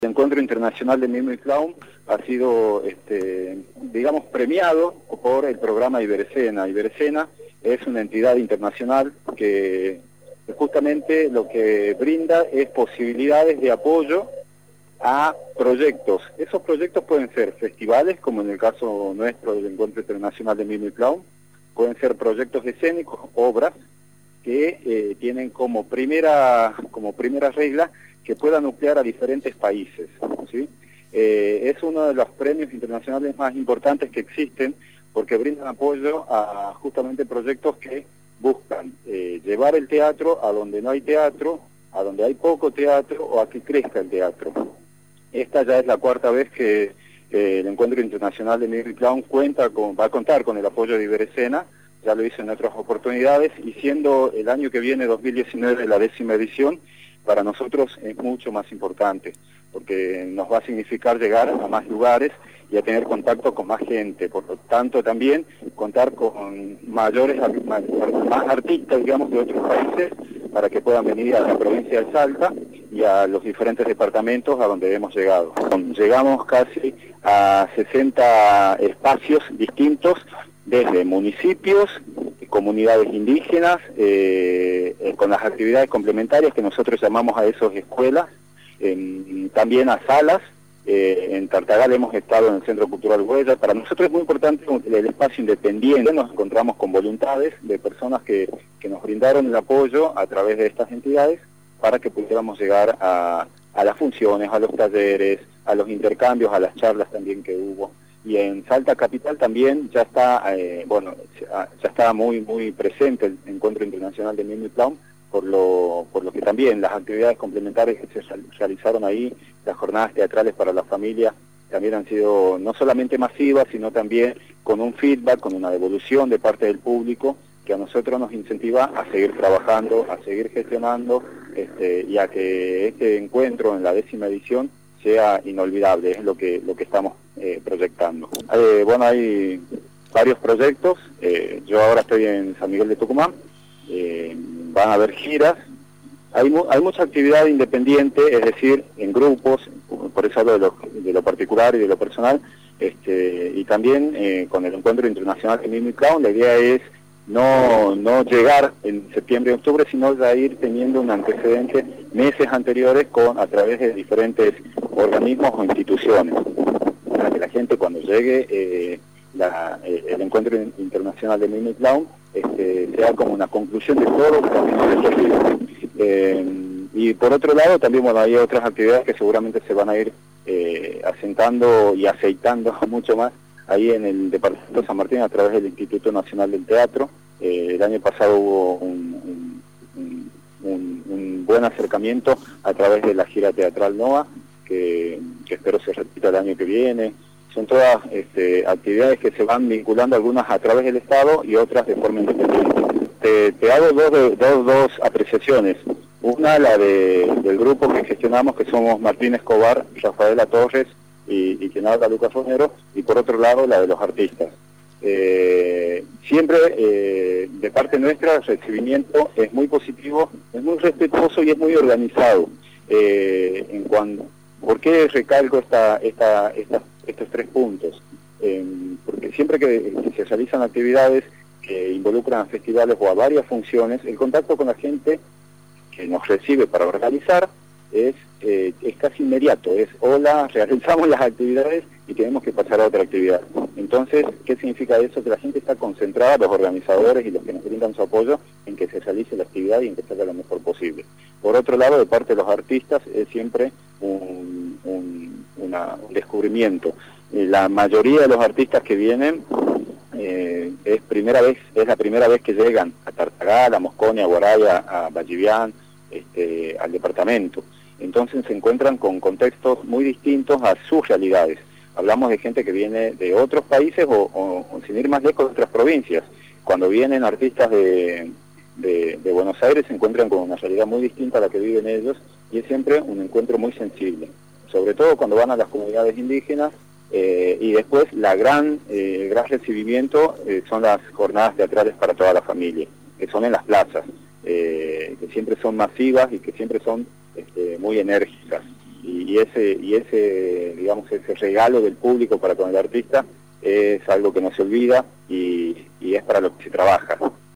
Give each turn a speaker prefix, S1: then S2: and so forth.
S1: El Encuentro Internacional de Mimo y Clown ha sido, digamos, premiado por el programa Iberescena. Iberescena es una entidad internacional que justamente lo que brinda es posibilidades de apoyo a proyectos. Esos proyectos pueden ser festivales, como en el caso nuestro del Encuentro Internacional de Mimo y Clown, pueden ser proyectos escénicos, obras que tienen como primera regla que pueda nuclear a diferentes países, ¿sí? Es uno de los premios internacionales más importantes que existen porque brindan apoyo a justamente proyectos que buscan llevar el teatro a donde no hay teatro, a donde hay poco teatro o a que crezca el teatro. Esta ya es la cuarta vez que el Encuentro Internacional de Mimo y Clown va a contar con el apoyo de Iberescena. Ya lo hizo en otras oportunidades y siendo el año que viene, 2019, la 10ª edición, para nosotros es mucho más importante, porque nos va a significar llegar a más lugares y a tener contacto con más gente, por lo tanto también contar con más artistas, digamos, de otros países, para que puedan venir a la provincia de Salta y a los diferentes departamentos a donde hemos llegado. Llegamos casi a 60 espacios distintos, desde municipios, comunidades indígenas, con las actividades complementarias que nosotros llamamos a esos escuelas, también a salas. En Tartagal hemos estado en el Centro Cultural Huella. Para nosotros es muy importante el espacio independiente. Nos encontramos con voluntades de personas que nos brindaron el apoyo a través de estas entidades para que pudiéramos llegar a las funciones, a los talleres, a los intercambios, a las charlas también que hubo. Y en Salta Capital también ya está, ya está muy presente el Encuentro Internacional de Mimo y Clown, por lo que también las actividades complementarias que se realizaron ahí, las jornadas teatrales para la familia, también han sido no solamente masivas, sino también con un feedback, con una devolución de parte del público, que a nosotros nos incentiva a seguir trabajando, a seguir gestionando, y a que este encuentro en la 10ª edición sea inolvidable, es lo que estamos proyectando. Hay varios proyectos, yo ahora estoy en San Miguel de Tucumán, van a haber giras, hay mucha actividad independiente, es decir, en grupos, por eso hablo de lo particular y de lo personal, y también con el Encuentro Internacional de Mimo y Clown, la idea es no llegar en septiembre y octubre, sino ya ir teniendo un antecedente meses anteriores a través de diferentes organismos o instituciones, para que la gente cuando llegue el Encuentro Internacional de Mimo y Clown sea como una conclusión de todo el camino recorrido. Y por otro lado también hay otras actividades que seguramente se van a ir asentando y aceitando mucho más ahí en el departamento de San Martín a través del Instituto Nacional del Teatro. El año pasado hubo un buen acercamiento a través de la gira teatral NOA, que espero se repita el año que viene. Son todas actividades que se van vinculando, algunas a través del Estado y otras de forma independiente. Te hago dos apreciaciones. Una, la del grupo que gestionamos, que somos Martín Escobar, Rafaela Torres y quien habla Lucas Romero, y por otro lado la de los artistas. Siempre de parte nuestra el recibimiento es muy positivo, es muy respetuoso y es muy organizado. ¿Por qué recalco estos 3 puntos? Porque siempre que se realizan actividades que involucran a festivales o a varias funciones, el contacto con la gente que nos recibe para organizar es casi inmediato, hola, realizamos las actividades y tenemos que pasar a otra actividad. Entonces, ¿qué significa eso? Que la gente está concentrada, los organizadores y los que nos brindan su apoyo, en que se realice la actividad y en que salga lo mejor posible. Por otro lado, de parte de los artistas, es siempre un descubrimiento. La mayoría de los artistas que vienen es la primera vez que llegan a Tartagal, a Mosconi, a Guaraya, a Vallivian, al departamento. Entonces se encuentran con contextos muy distintos a sus realidades. Hablamos de gente que viene de otros países o sin ir más lejos, de otras provincias. Cuando vienen artistas de Buenos Aires se encuentran con una realidad muy distinta a la que viven ellos, y es siempre un encuentro muy sensible, sobre todo cuando van a las comunidades indígenas, y después el gran recibimiento son las jornadas teatrales para toda la familia, que son en las plazas, que siempre son masivas y que siempre son muy enérgicas. ese, digamos, ese regalo del público para con el artista es algo que no se olvida y es para lo que se trabaja.